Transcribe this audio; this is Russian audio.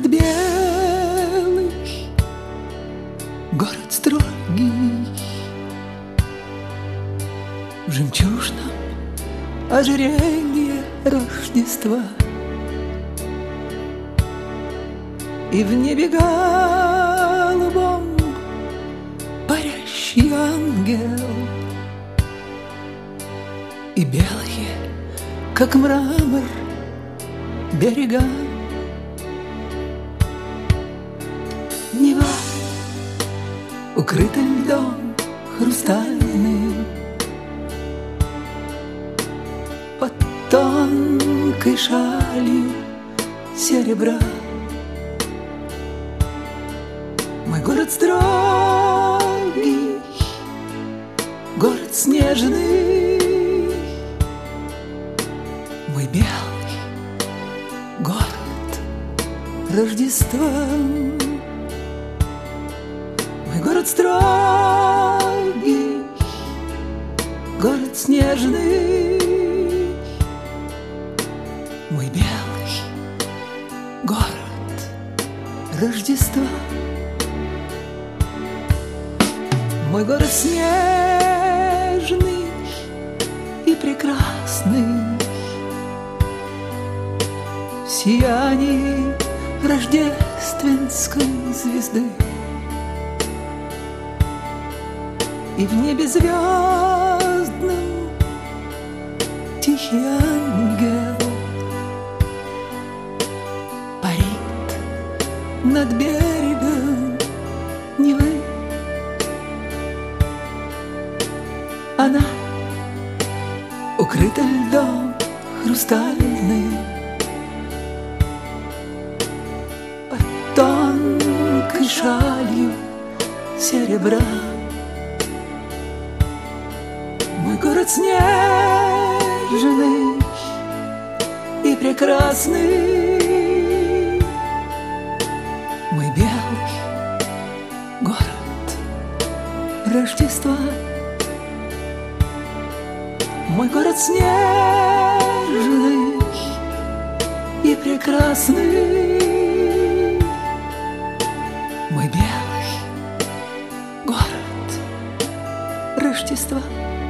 Город белый, город строгий, в жемчужном ожерелье Рождества. И в небе голубом парящий ангел, и белые, как мрамор, берега. Нева укрыта льдом хрустальным, под тонкой шалью серебра. Мой город строгий, город снежный, мой белый город Рождества. Мой город строгий, город снежный, мой белый город Рождества. Мой город снежный и прекрасный, в сиянии рождественской звезды. И в небе звездном тихий ангел парит над берегом Невы. Она укрыта льдом хрустальным, под тонкой шалью серебра. Мой город снежный и прекрасный, мой белый город Рождества. Мой город снежный и прекрасный, мой белый город Рождества.